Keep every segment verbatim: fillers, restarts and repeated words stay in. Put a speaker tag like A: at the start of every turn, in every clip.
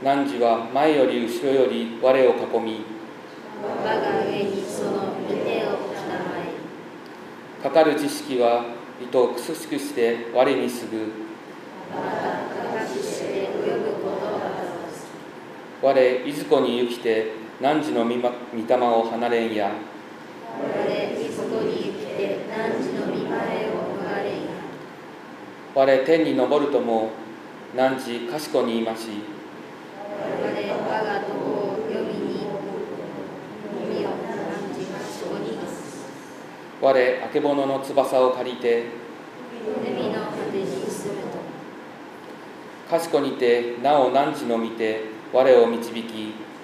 A: 汝は前より後ろより我を囲み、
B: 我が上にその御手を置きたまえ。
A: かかる知識は糸をくすくして我にすぐ、
B: また高くして泳ぐことを表す。
A: 我いずこに行きて汝の御霊を離れんや。
B: 我いずこに行きて汝の御前を逃れんや。
A: 我天に昇るとも汝賢にいまし。
B: 我我がとこを読みに見よ、汝賢にいます。
A: 我あけぼのの翼を借りて
B: 海の果てに住むと。
A: 賢にてなお汝の見て我を導き、
B: 汝の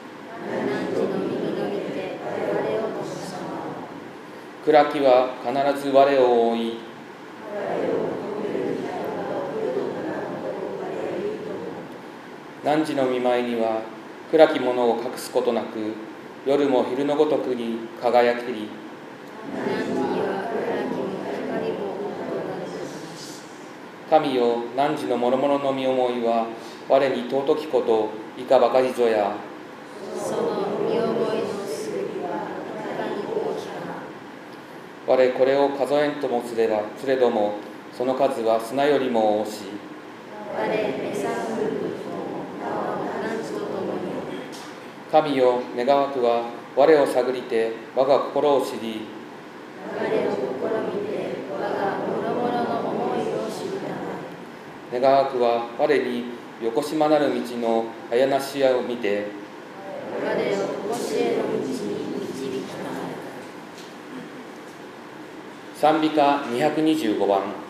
B: 右の見て我をとさま。
A: 暗きは必ず我を覆い、汝の御前には暗きものを隠すことなく、夜も昼のごとくに輝きり、
B: 汝には暗きも光も異なることなし。
A: 神よ、汝の諸々の身思いは我に尊きこといかばかりぞや。
B: その身思いのすぐりはいかに大きかな。
A: 我これを数えんともすればすれども、その数は砂よりも多し。
B: 我目さむるなお汝と共に。
A: 神よ、願わくは我を探りて我が心を知り、
B: 我を試みて我が諸々の思いを知りたまえ。
A: 願わくは我によこしまなる道のあやなしやを見て、
B: 我をとこしえの道に導きたまえ。
A: 賛美歌にひゃくにじゅうごばん。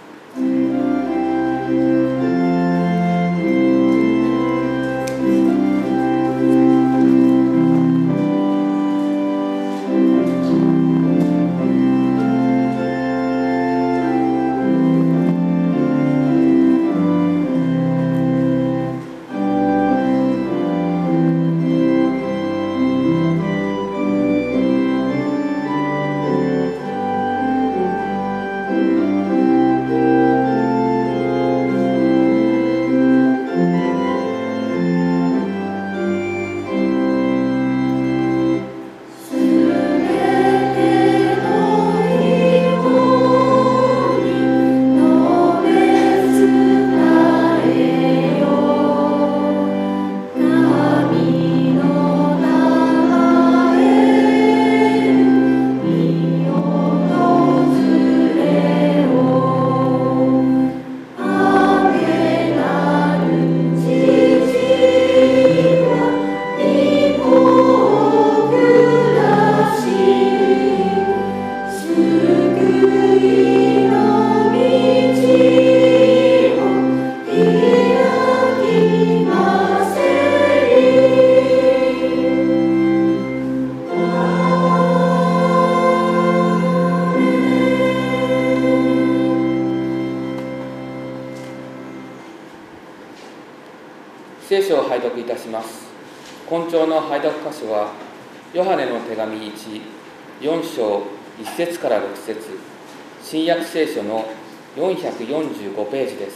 A: 聖書を拝読いたします。今朝の拝読箇所はヨハネの手紙いち、よん章いち節からろく節、新約聖書のよんひゃくよんじゅうごページです。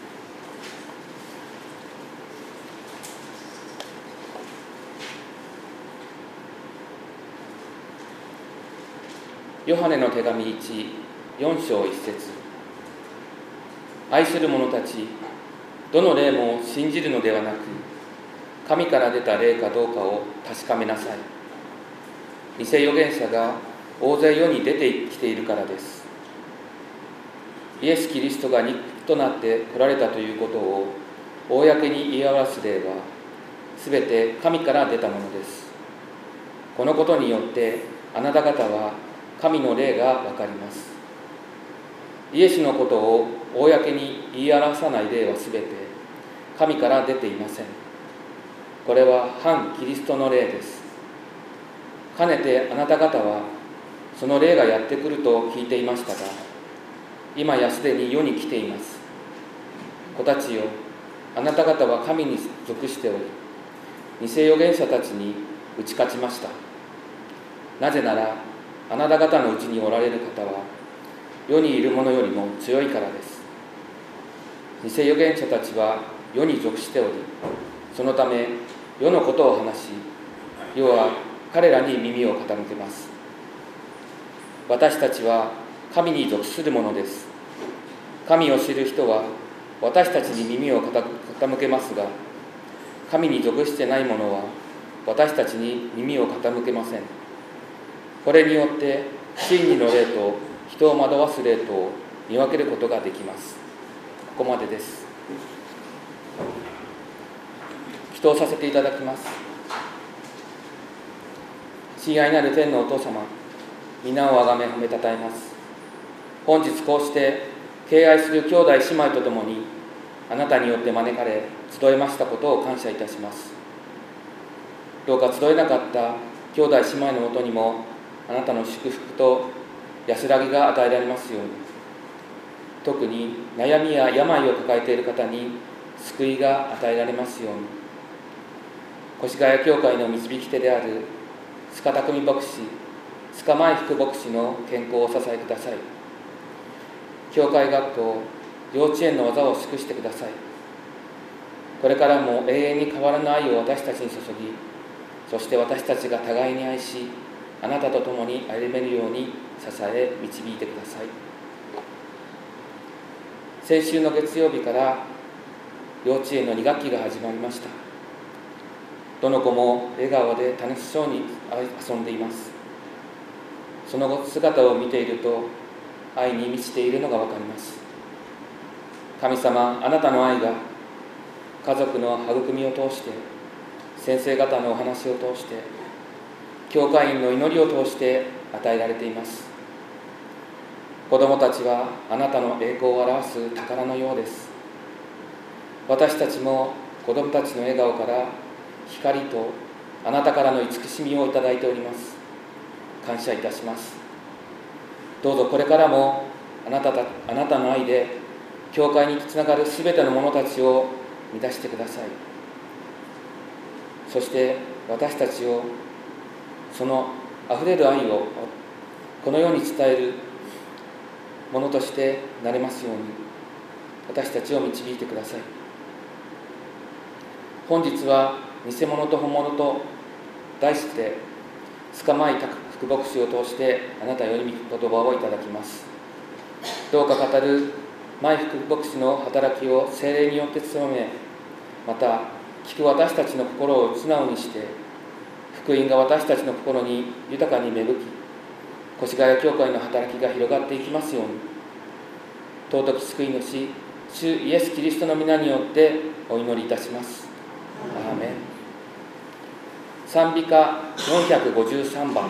A: ヨハネの手紙いち、よん章いち節、愛する者たち、どの霊も信じるのではなく、神から出た霊かどうかを確かめなさい。偽預言者が大勢世に出てきているからです。イエス・キリストが肉となって来られたということを公に言い表す霊は、すべて神から出たものです。このことによってあなた方は神の霊がわかります。イエスのことを公に言い表さない霊はすべて神から出ていません。これは反キリストの霊です。かねてあなた方はその霊がやってくると聞いていましたが、今やすでに世に来ています。子たちよ、あなた方は神に属しており、偽預言者たちに打ち勝ちました。なぜならあなた方のうちにおられる方は世にいる者よりも強いからです。偽預言者たちは世に属しており、 そのため世のことを話し、世は彼らに耳を傾けます。私たちは神に属するものです。神を知る人は私たちに耳を傾けますが、神に属してない者は私たちに耳を傾けません。これによって真理の霊と人を惑わす霊とを見分けることができます。ここまでです。祈祷させていただきます。親愛なる天のお父様、皆をあがめ褒めたたえます。本日こうして敬愛する兄弟姉妹とともにあなたによって招かれ集えましたことを感謝いたします。どうか集えなかった兄弟姉妹のもとにもあなたの祝福と安らぎが与えられますように。特に悩みや病を抱えている方に救いが与えられますように。越谷教会の導き手である須賀匠牧師、須賀前副牧師の健康をお支えください。教会学校、幼稚園の技を祝してください。これからも永遠に変わらぬ愛を私たちに注ぎ、そして私たちが互いに愛し、あなたと共に歩めるように支え導いてください。先週の月曜日から幼稚園のに学期が始まりました。どの子も笑顔で楽しそうに遊んでいます。その姿を見ていると愛に満ちているのがわかります。神様、あなたの愛が家族の育みを通して、先生方のお話を通して、教会員の祈りを通して与えられています。子どもたちはあなたの栄光を表す宝のようです。私たちも子どもたちの笑顔から光とあなたからの慈しみをいただいております。感謝いたします。どうぞこれからもあなたたあなたの愛で教会につながるすべての者たちを満たしてください。そして私たちをそのあふれる愛をこの世に伝えるものとしてなれますように、私たちを導いてください。本日は偽物と本物と題して須賀前副牧師を通してあなたより御言葉をいただきます。どうか語る前副牧師の働きを聖霊によって強め、また聞く私たちの心を素直にして、福音が私たちの心に豊かに芽吹き、越谷教会の働きが広がっていきますように。尊き救い主、主イエス・キリストの皆によってお祈りいたします。アーメン。賛美歌よんひゃくごじゅうさんばん。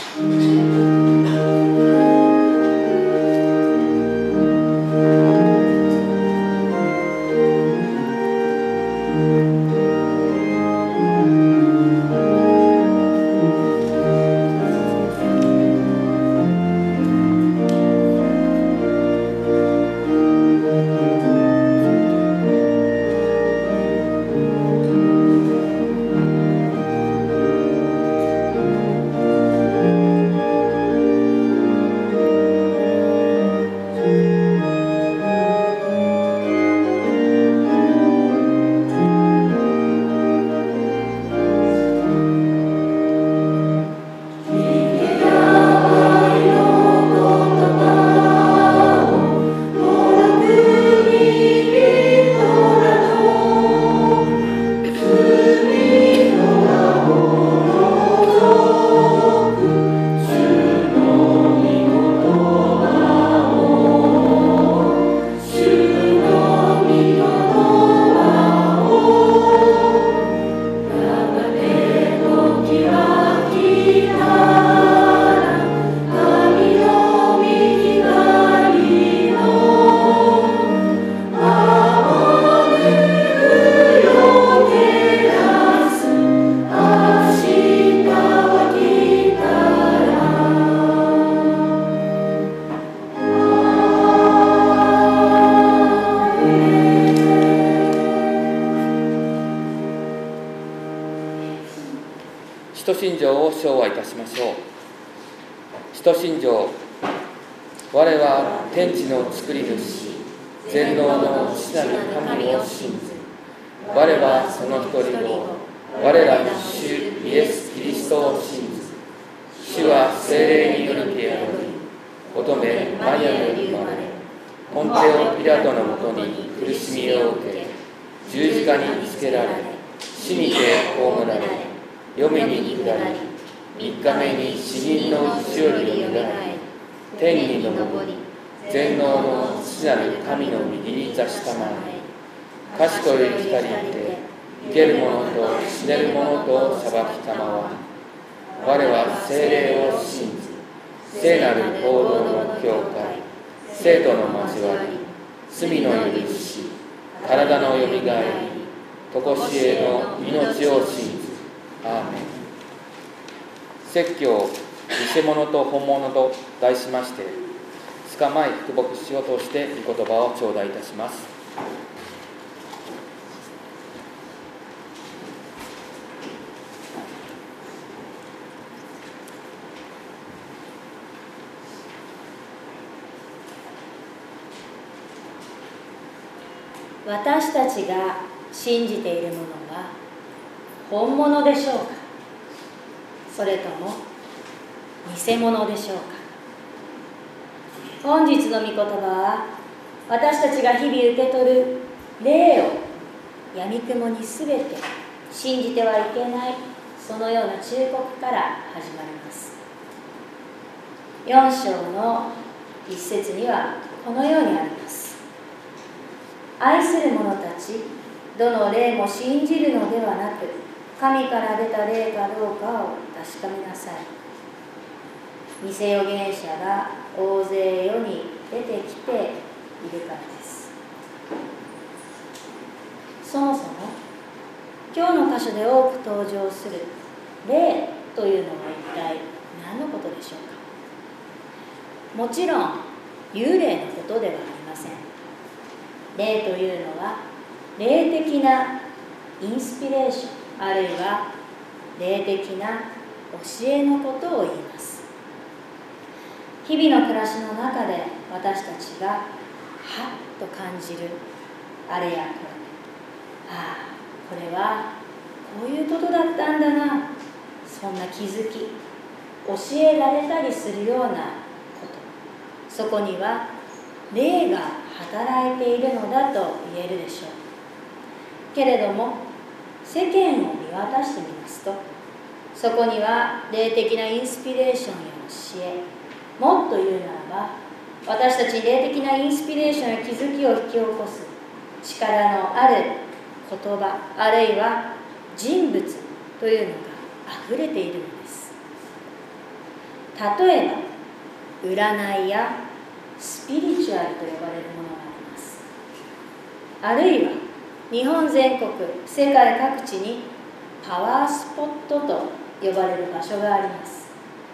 A: 使徒信条を唱和いたしましょう。使徒信条。我は天地の作り主、全能の父なる神を信ず、 我はその一人を、我らの主イエス・キリストを信ず。主は聖霊によりて宿り、乙女マリアより生まれ、ポンテオ・ピラトのもとに苦しみを受け、十字架につけられ、死にて葬られ、黄泉に下り、三日目に死人のうちよりよみがえり、天に昇り、全能の父なる神の右に座したまえ、賢い光って生ける者と死ねる者と裁きたまわ。我は聖霊を信ず、聖なる行動の教会、生徒の交わり、罪の許し、体のよみがえり、とこしえの命を信ず。アーメン。説教、偽物と本物と題しまして、塚前福牧師を通して御言葉を頂戴いたします。
B: 私たちが信じているものは本物でしょうか、それとも偽物でしょうか。本日の御言葉は、私たちが日々受け取る霊を闇雲にすべて信じてはいけない、そのような忠告から始まります。よん章の一節にはこのようにあります。愛する者たち、どの霊も信じるのではなく、神から出た霊かどうかを確かめなさい。偽預言者が大勢世に出てきているからです。そもそも今日の箇所で多く登場する霊というのは一体何のことでしょうか。もちろん幽霊のことではありません。霊というのは霊的なインスピレーション、あるいは霊的な教えのことを言います。日々の暮らしの中で私たちがはっと感じるあれやこれ、ああこれはこういうことだったんだな、そんな気づき、教えられたりするようなこと、そこには霊が働いているのだと言えるでしょう。けれども世間を見渡してみますと、そこには霊的なインスピレーションや教え、もっと言うならば私たちに霊的なインスピレーションや気づきを引き起こす力のある言葉、あるいは人物というのがあふれているのです。例えば占いやスピリチュアルと呼ばれるものがあります。あるいは日本全国、世界各地にパワースポットと呼ばれる場所があります。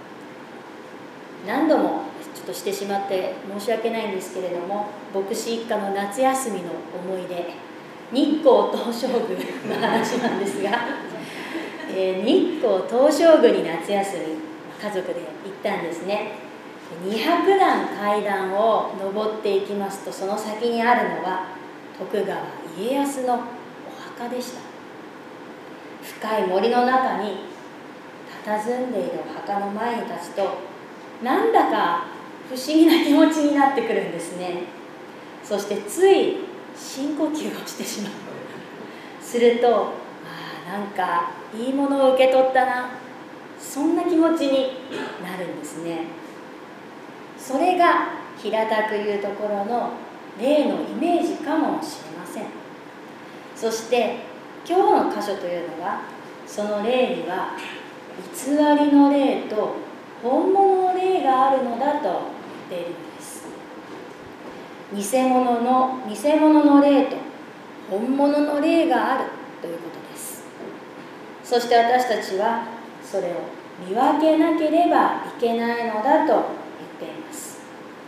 B: 何度もちょっとしてしまって申し訳ないんですけれども、牧師一家の夏休みの思い出、日光東照宮の話なんですが、えー、日光東照宮に夏休み家族で行ったんですね。にひゃくだん階段を登っていきますと、その先にあるのは徳川家康のお墓でした。深い森の中に佇んでいるお墓の前に立つと、なんだか不思議な気持ちになってくるんですね。そしてつい深呼吸をしてしまう。すると、ああなんかいいものを受け取ったな、そんな気持ちになるんですね。それが平たく言うところの霊のイメージかもしれません。そして今日の箇所というのは、その霊には偽りの霊と本物の霊があるのだと言っているのです。偽物の偽物の霊と本物の霊があるということです。そして私たちはそれを見分けなければいけないのだと言っています。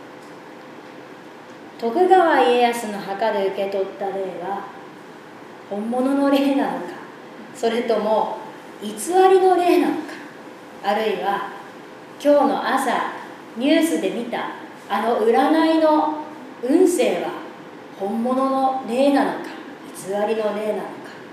B: 徳川家康の墓で受け取った霊は本物の霊なのか、それとも偽りの霊なのか、あるいは今日の朝ニュースで見たあの占いの運勢は本物の霊なのか、偽りの霊なのか、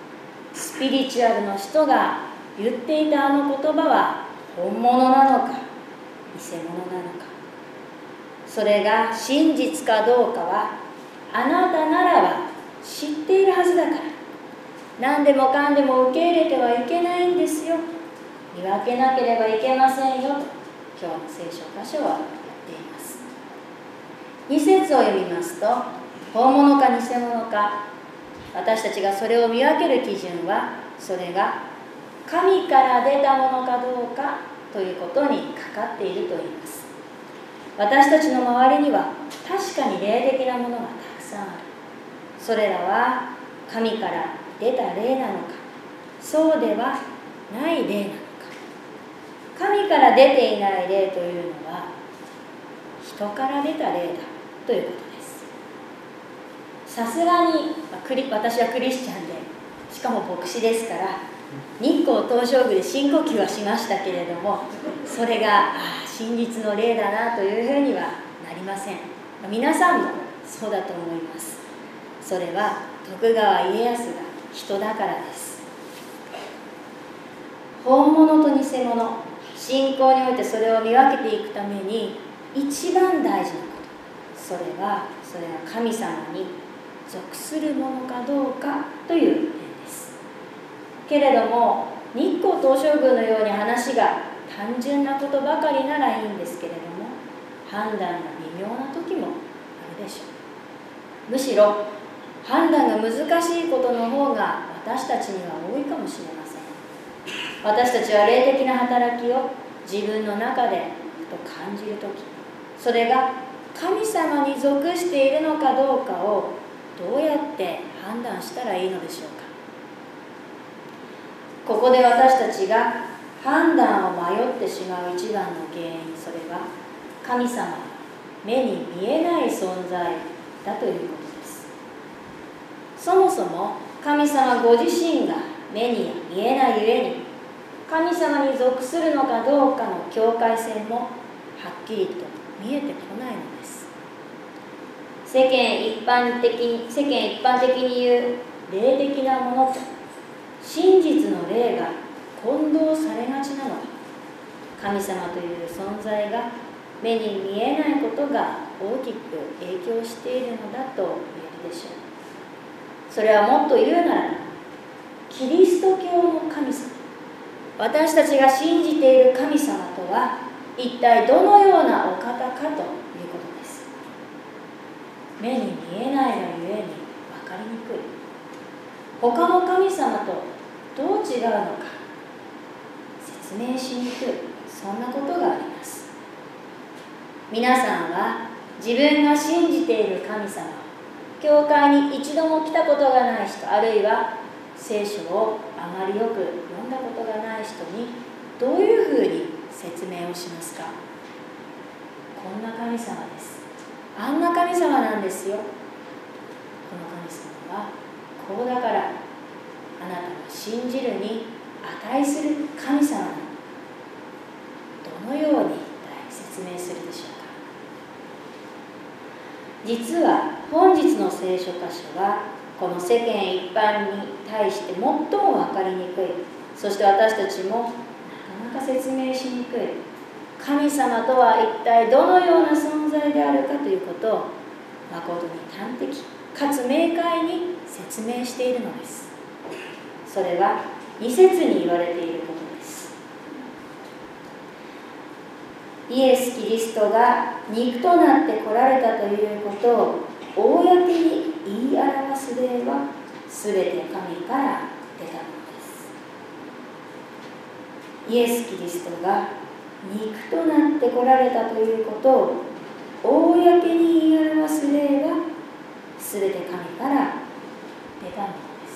B: スピリチュアルの人が言っていたあの言葉は本物なのか偽物なのか、それが真実かどうかはあなたならば知っているはずだから、何でもかんでも受け入れてはいけないんですよ、見分けなければいけませんよと今日の聖書箇所は言っています。に節を読みますと、本物か偽物か、私たちがそれを見分ける基準は、それが神から出たものかどうかということにかかっていると言います。私たちの周りには確かに霊的なものがたくさんある。それらは神から出た霊なのか、そうではない霊なのか。神から出ていない霊というのは人から出た霊だということです。さすがに私はクリスチャンで、しかも牧師ですから、日光東照宮で深呼吸はしましたけれども、それがああ真実の霊だなというふうにはなりません。皆さんもそうだと思います。それは徳川家康が人だからです。本物と偽物、信仰においてそれを見分けていくために一番大事なこと、それはそれは神様に属するものかどうかという点です。けれども日光東照宮のように話が単純なことばかりならいいんですけれども、判断が微妙な時もあるでしょう。むしろ判断が難しいことの方が私たちには多いかもしれません。私たちは霊的な働きを自分の中でふと感じるとき、それが神様に属しているのかどうかをどうやって判断したらいいのでしょうか。ここで私たちが判断を迷ってしまう一番の原因、それは神様が目に見えない存在だということです。そもそも神様ご自身が目に見えないゆえに、神様に属するのかどうかの境界線もはっきりと見えてこないのです。世間一般的に世間一般的に言う霊的なものと真実の霊が混同されがちなのは、神様という存在が目に見えないことが大きく影響しているのだと言えるでしょう。それはもっと言うなら、キリスト教の神様、私たちが信じている神様とは一体どのようなお方かということです。目に見えないがゆえに分かりにくい、他の神様とどう違うのか説明しにくい、そんなことがあります。皆さんは自分が信じている神様、教会に一度も来たことがない人、あるいは聖書をあまりよく読んだことがない人にどういうふうに説明をしますか。こんな神様です、あんな神様なんですよ、この神様はこうだから、あなたが信じるに値する神様なの、どのように説明するでしょうか。実は本日の聖書箇所はこの世間一般に対して最も分かりにくい、そして私たちもなかなか説明しにくい神様とは一体どのような存在であるかということを誠に端的かつ明快に説明しているのです。それはに節に言われていることです。イエス・キリストが肉となって来られたということを公に言い表す例はすべて神から出たのです。イエス・キリストが肉となって来られたということを公に言い表す例はすべて神から出たのです。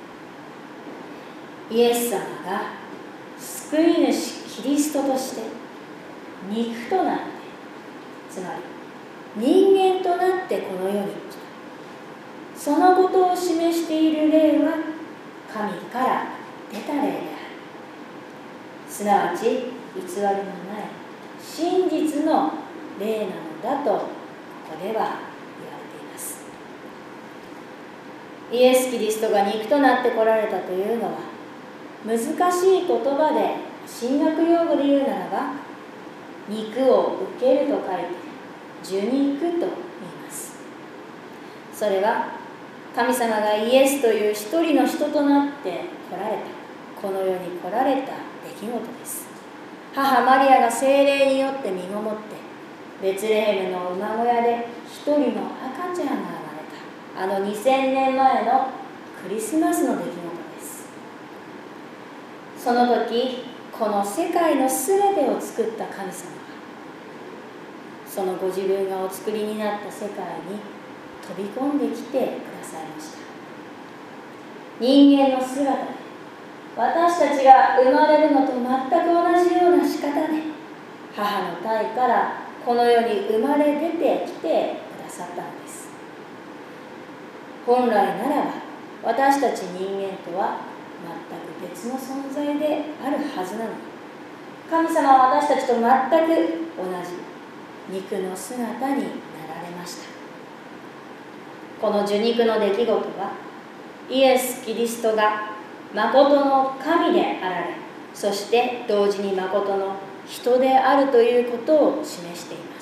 B: イエス様が救い主キリストとして肉となって、つまり人間となってこの世に来た、そのことを示している霊は神から出た霊である。すなわち偽りのない真実の霊なのだとここでは言われています。 イエス・キリストが肉となって来られたというのは、難しい言葉で神学用語で言うならば、肉を受けると書いて受肉と言います。それは神様がイエスという一人の人となって来られた、この世に来られた出来事です。母マリアが聖霊によって身ごもってベツレヘムの馬小屋で一人の赤ちゃんが生まれた、あのにせんねんまえのクリスマスの出来事です。その時、この世界のすべてを作った神様は、そのご自分がお作りになった世界に飛び込んできてくださいました。人間の姿で、私たちが生まれるのと全く同じような仕方で、母の胎からこの世に生まれ出てきてくださったのです。本来ならば、私たち人間とは全く別の存在であるはずなのに、神様は私たちと全く同じ肉の姿になられました。この受肉の出来事は、イエス・キリストが誠の神であられ、そして同時に誠の人であるということを示しています。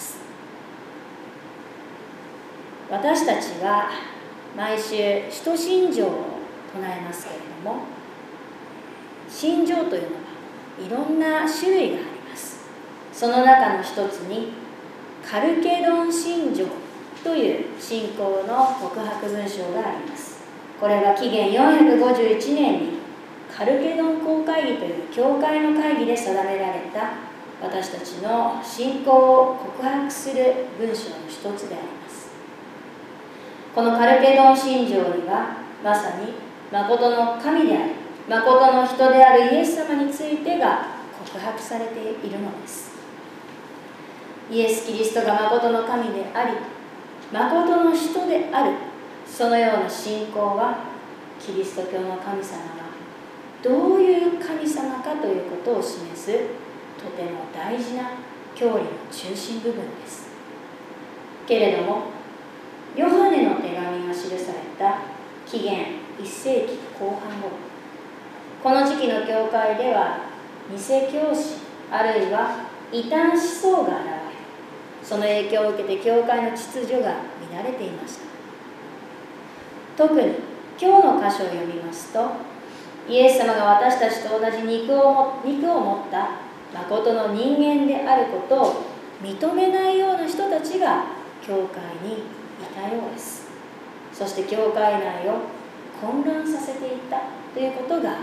B: 私たちは毎週使徒信条を唱えますけれども、信条というのはいろんな種類があります。その中の一つにカルケドン信条という信仰の告白文章があります。これは紀元よんひゃくごじゅういちねんにカルケドン公会議という教会の会議で定められた私たちの信仰を告白する文章の一つであります。このカルケドン信条には、まさに誠の神であり誠の人であるイエス様についてが告白されているのです。イエス・キリストが誠の神であり誠の人である、そのような信仰は、キリスト教の神様がどういう神様かということを示すとても大事な教理の中心部分です。けれども、ヨハネの手紙が記された紀元いっせいきこう半頃、この時期の教会では偽教師あるいは異端思想が現れ、その影響を受けて教会の秩序が乱れていました。特に今日の箇所を読みますと、イエス様が私たちと同じ肉をも肉を持った誠の人間であることを認めないような人たちが教会にいたようです。そして教会内を混乱させていたということがわかるのです。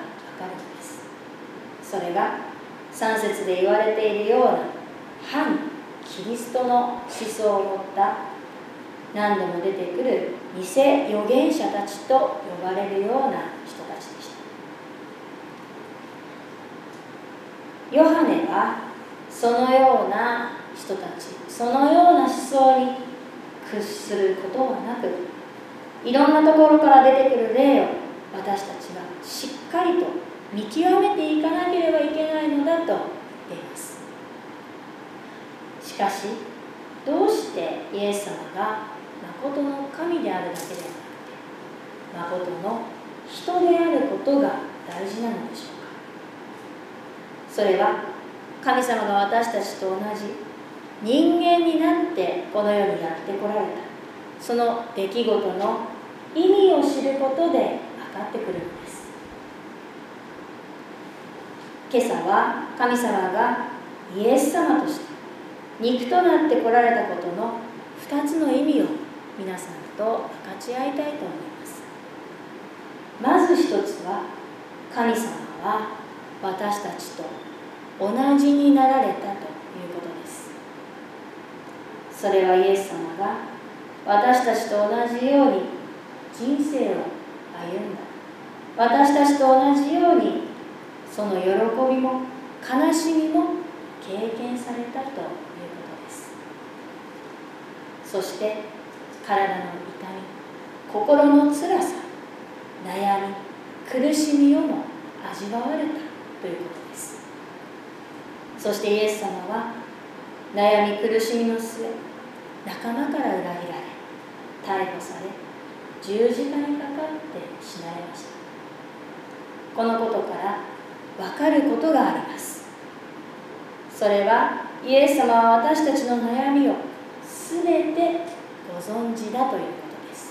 B: それがさん節で言われているような反キリストの思想を持った何度も出てくる偽預言者たちと呼ばれるような人たちでした。ヨハネはそのような人たち、そのような思想に屈することはなく、いろんなところから出てくる例を私たちはしっかりと見極めていかなければいけないのだと言っています。しかし、どうしてイエス様が誠の神であるだけではなくて、誠の人であることが大事なのでしょうか。それは、神様が私たちと同じ人間になってこの世にやってこられた、その出来事の意味を知ることで分かってくるのです。今朝は神様がイエス様として肉となって来られたことのふたつの意味を皆さんと分かち合いたいと思います。まず一つは、神様は私たちと同じになられたということです。それはイエス様が私たちと同じように人生を歩んだ、私たちと同じようにその喜びも悲しみも経験されたということです。そして体の痛み、心の辛さ、悩み、苦しみをも味わわれたということです。そしてイエス様は悩み苦しみの末、仲間から裏切られ、逮捕され、 十字架にかかって死なれました。このことから分かることがあります。それはイエス様は私たちの悩みをすべてご存知だということです。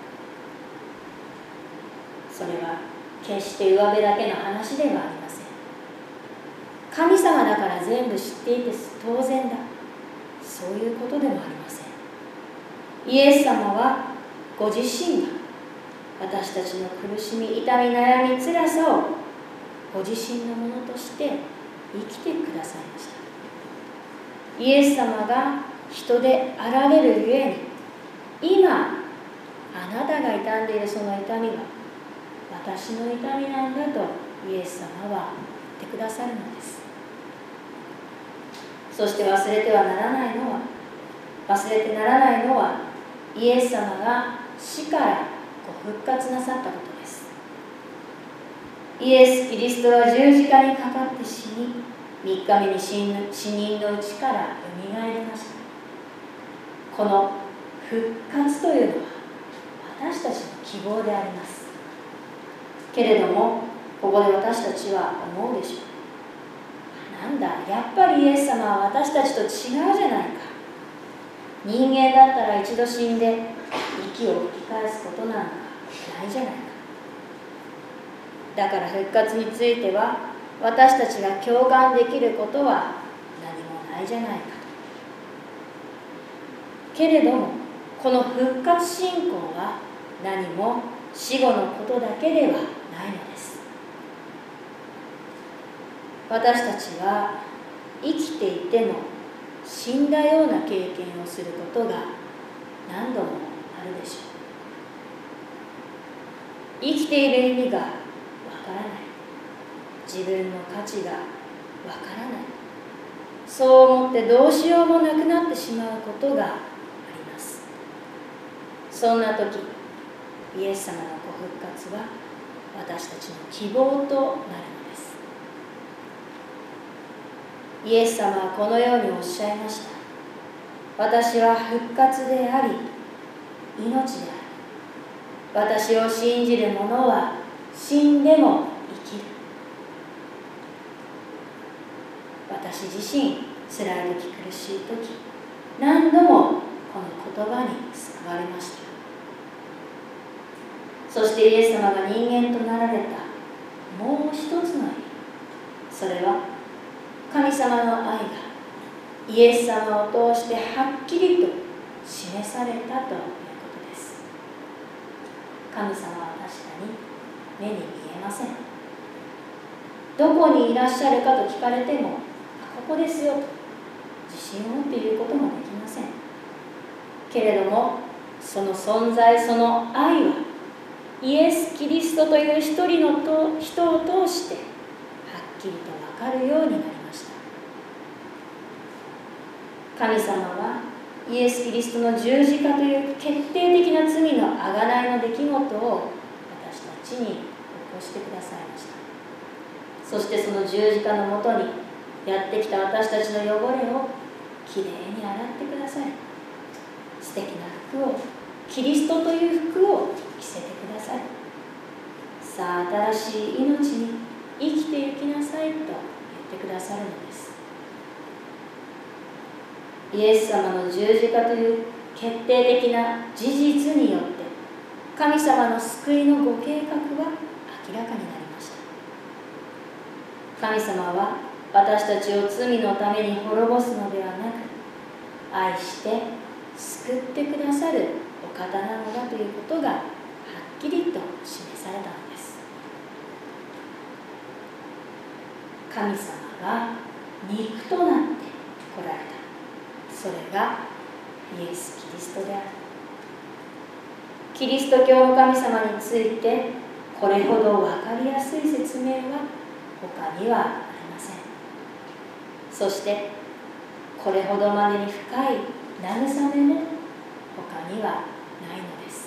B: それは決して上辺だけの話ではありません。神様だから全部知っていて当然だ、そういうことでもありません。イエス様はご自身が私たちの苦しみ、痛み、悩み、辛さをご自身のものとして生きてくださいました。イエス様が人であられるゆえに、今あなたが痛んでいるその痛みは私の痛みなんだとイエス様は言ってくださるのです。そして忘れてはならないのは忘れてならないのはイエス様が死からご復活なさったことです。イエス・キリストは十字架にかかって死に、みっかめに死人のうちからよみがえりました。この復活というのは私たちの希望であります。けれどもここで私たちは思うでしょう。なんだ、やっぱりイエス様は私たちと違うじゃないか。人間だったら一度死んで息を吹き返すことなんかないじゃないか。だから復活については私たちが共感できることは何もないじゃないかと。けれどもこの復活信仰は何も死後のことだけではないのです。私たちは生きていても死んだような経験をすることが何度もあるでしょう。生きている意味がわからない、自分の価値がわからない、そう思ってどうしようもなくなってしまうことがあります。そんな時イエス様のご復活は私たちの希望となるのです。イエス様はこのようにおっしゃいました。私は復活であり命である。私を信じる者は死んでも生きる。私自身辛い時、苦しい時、何度もこの言葉に救われました。そしてイエス様が人間となられたもう一つの意味、それは神様の愛がイエス様を通してはっきりと示されたということです。神様は確かに目に見えません。どこにいらっしゃるかと聞かれても、ここですよと自信を持って言うこともできません。けれどもその存在、その愛はイエス・キリストという一人の人を通してはっきりと分かるようになりました。神様はイエス・キリストの十字架という決定的な罪の贖いの出来事を私たちに起こしてくださいました。そしてその十字架のもとにやってきた私たちの汚れをきれいに洗ってください。素敵な服を、キリストという服を着せてください。さあ新しい命に生きていきなさいと言ってくださるのです。イエス様の十字架という決定的な事実によって神様の救いのご計画は明らかになりました。神様は私たちを罪のために滅ぼすのではなく、愛して救ってくださるお方なのだということがはっきりと示されたのです。神様が肉となって来られた。それがイエス・キリストである。キリスト教の神様についてこれほど分かりやすい説明は他にはありません。そしてこれほどまでに深い慰めも他にはないのです。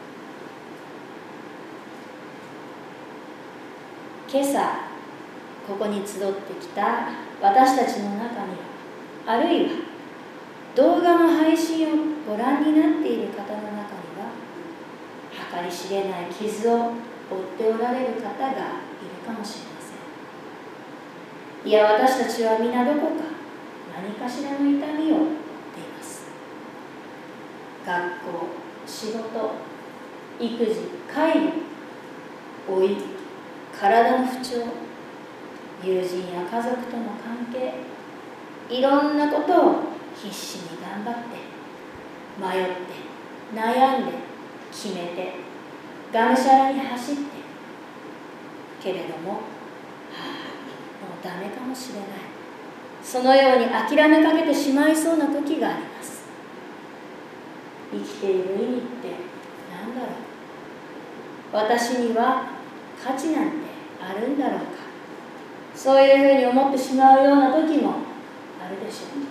B: 今朝ここに集ってきた私たちの中には、あるいは動画の配信をご覧になっている方の中には、 計り知れない傷を負っておられる方がいるかもしれません。いや、私たちは皆どこか何かしらの痛みを負っています。学校、仕事、育児、介護、老い、体の不調、友人や家族との関係、いろんなことを必死に頑張って迷って悩んで決めてがむしゃらに走ってけれども、はあ、もうダメかもしれない、そのように諦めかけてしまいそうな時があります。生きている意味って何だろう、私には価値なんてあるんだろうか、そういうふうに思ってしまうような時もあるでしょう。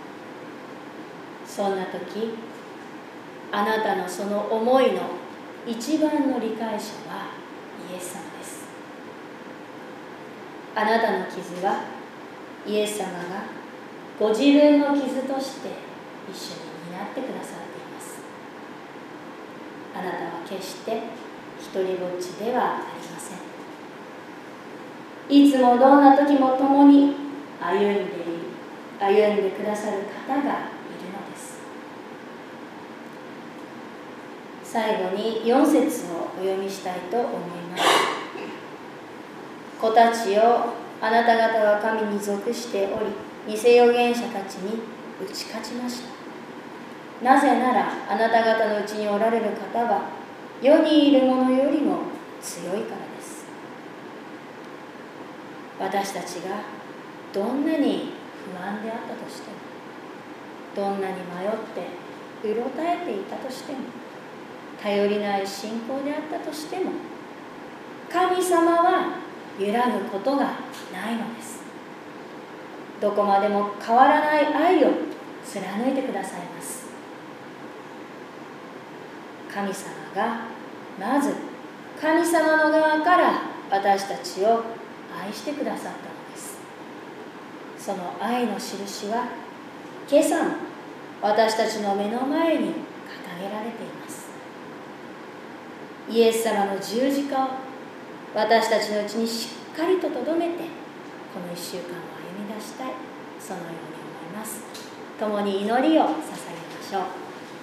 B: そんな時、あなたのその思いの一番の理解者はイエス様です。あなたの傷はイエス様がご自分の傷として一緒に担ってくださっています。あなたは決して一人ぼっちではありません。いつもどんな時も共に歩んでいる歩んでくださる方がいるのです。最後によん節をお読みしたいと思います。子たちよ、あなた方は神に属しており、偽預言者たちに打ち勝ちました。なぜならあなた方のうちにおられる方は世にいるものよりも強いからです。私たちがどんなに不安であったとしても、どんなに迷ってうろたえていたとしても、頼りない信仰であったとしても、神様は揺らぐことがないのです。どこまでも変わらない愛を貫いてくださいます。神様がまず神様の側から私たちを愛してくださったのです。その愛の印は今朝も私たちの目の前に掲げられています。イエス様の十字架を私たちのうちにしっかりと留めて、このいっしゅうかんを歩み出したい、そのように思います。共に祈りを捧げましょう。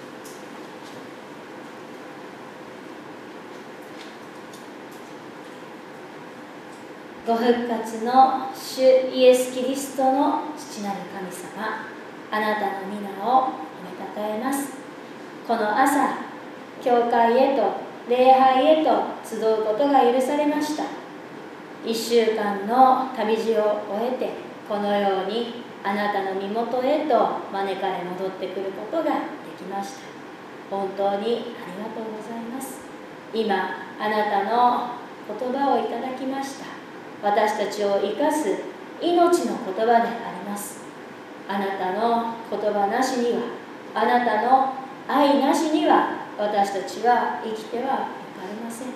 B: ご復活の主イエス・キリストの父なる神様、あなたの皆を褒めたたえます。この朝、教会へと礼拝へと集うことが許されました。一週間の旅路を終えて、このようにあなたの身元へと招かれ戻ってくることができました。本当にありがとうございます。今あなたの言葉をいただきました。私たちを生かす命の言葉であります。あなたの言葉なしには、あなたの愛なしには、私たちは生きてはいかれません。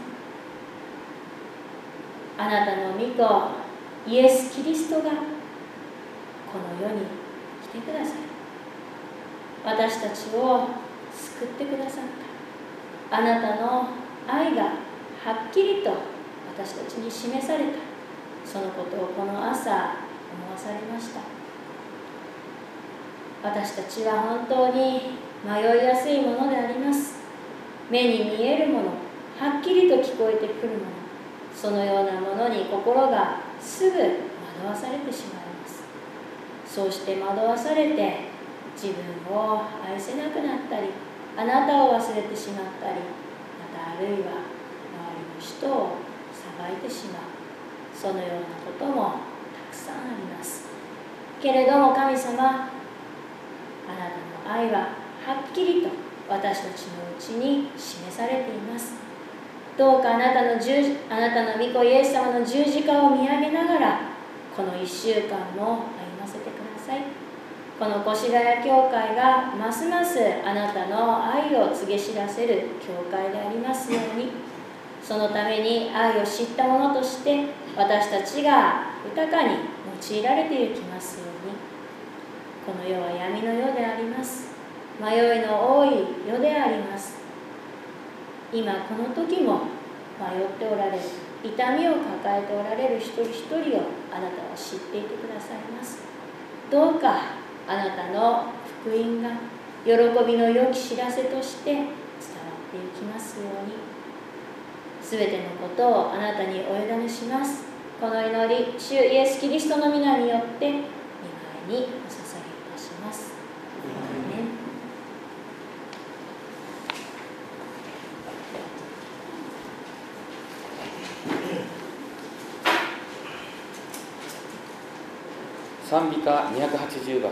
B: あなたの御子イエス・キリストがこの世に来てください、私たちを救ってくださった。あなたの愛がはっきりと私たちに示された、そのことをこの朝思わされました。私たちは本当に迷いやすいものであります。目に見えるもの、はっきりと聞こえてくるもの、そのようなものに心がすぐ惑わされてしまいます。そうして惑わされて自分を愛せなくなったり、あなたを忘れてしまったり、またあるいは周りの人を裁いてしまう、そのようなこともたくさんあります。けれども神様、あなたの愛ははっきりと私たちのうちに示されています。どうかあなたの十あなたの御子イエス様の十字架を見上げながら、このいっしゅうかんも歩ませてください。この越谷教会がますますあなたの愛を告げ知らせる教会でありますように、そのために愛を知ったものとして私たちが豊かに用いられていきますように。この世は闇の世であります。迷いの多い世であります。 今この時も迷っておられる、痛みを抱えておられる一人一人をあなたは知っていてくださいます。どうかあなたの福音が喜びの良き知らせとして伝わっていきますように、すべてのことをあなたにお委ねします。この祈り、主イエスキリストの皆によって御前にお捧げいたします。アーメン。
A: 賛美歌にひゃくはちじゅうばん。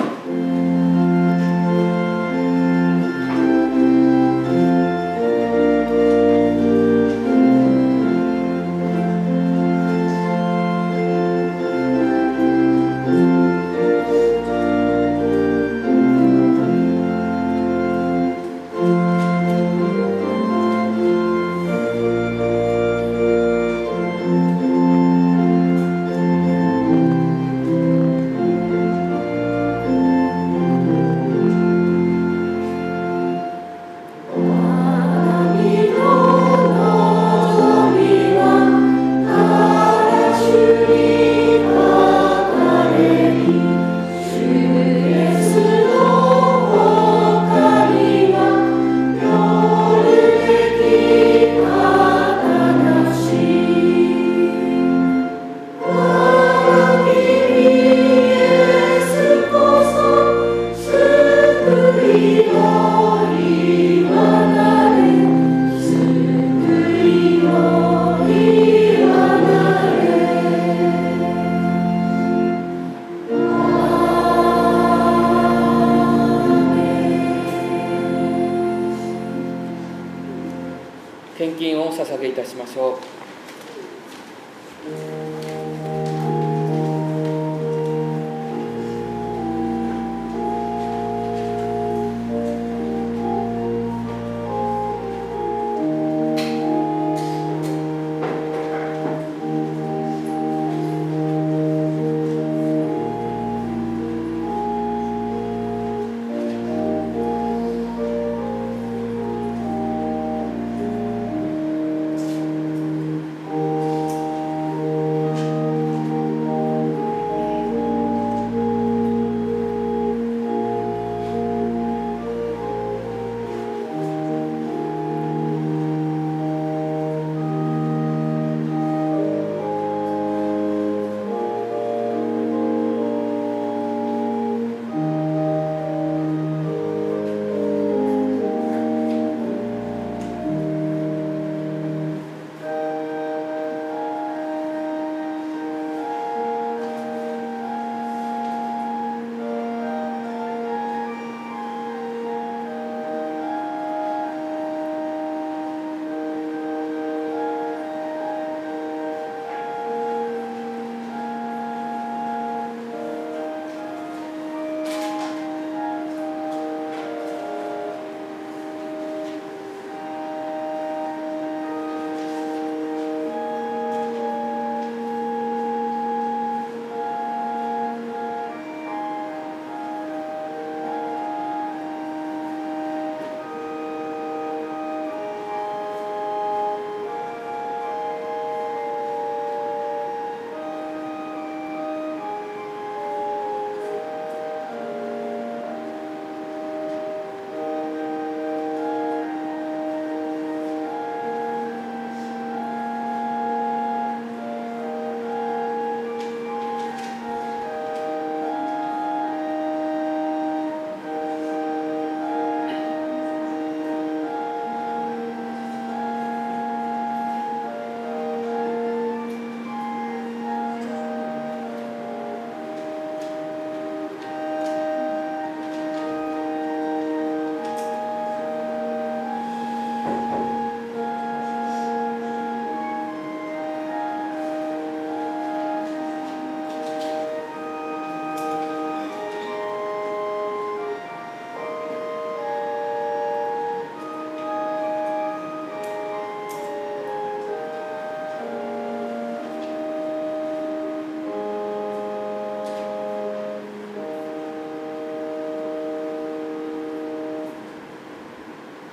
A: 献金をお捧げいたしましょう。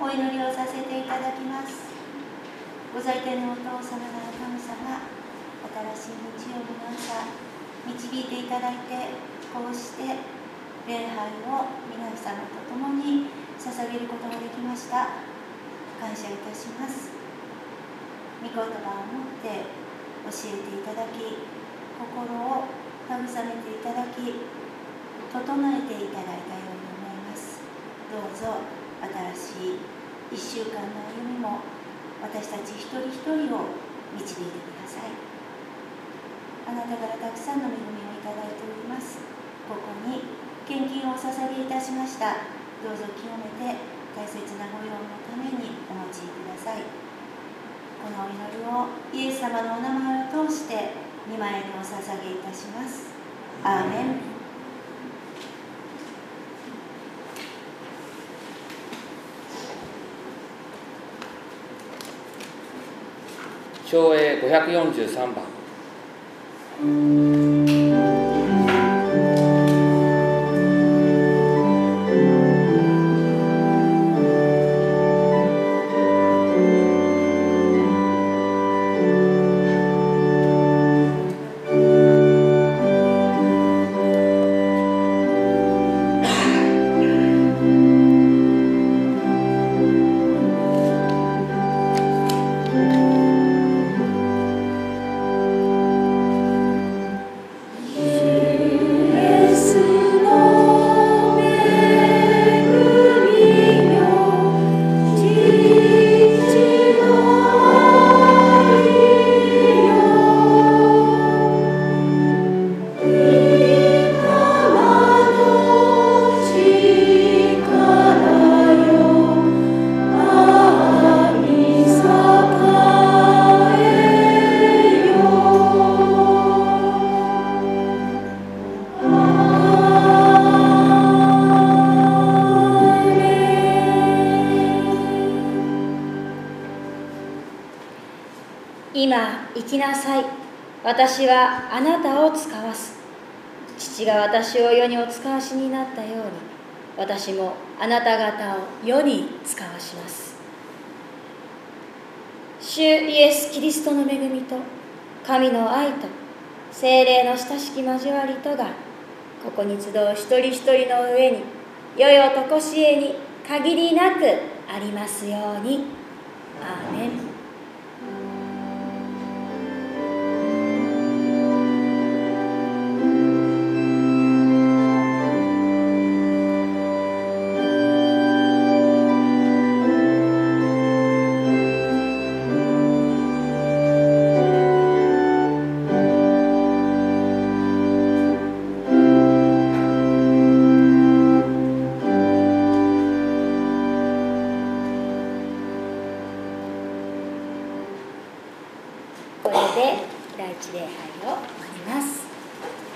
C: お祈りをさせていただきます。ご在天のお父様なる神様、新しい日曜日の朝、導いていただいて、こうして礼拝を皆様と共に捧げることができました。感謝いたします。御言葉を持って教えていただき、心を慰めていただき、整えていただいたように思います。どうぞ新しいいっしゅうかんの歩みも私たち一人一人を導いてください。あなたからたくさんの恵みをいただいております。ここに献金をお捧げいたしました。どうぞ清めて大切な御用のためにお持ちください。このお祈りをイエス様のお名前を通して御前にお捧げいたします。アーメン。
A: 唱詠ごひゃくよんじゅうさんばん。
B: 今行きなさい。私はあなたを使わす。父が私を世にお使わしになったように、私もあなた方を世に使わします。主イエス・キリストの恵みと神の愛と聖霊の親しき交わりとが、ここに集う一人一人の上に、世々とこしえに限りなくありますように。アーメン。これで第一礼拝を終わります。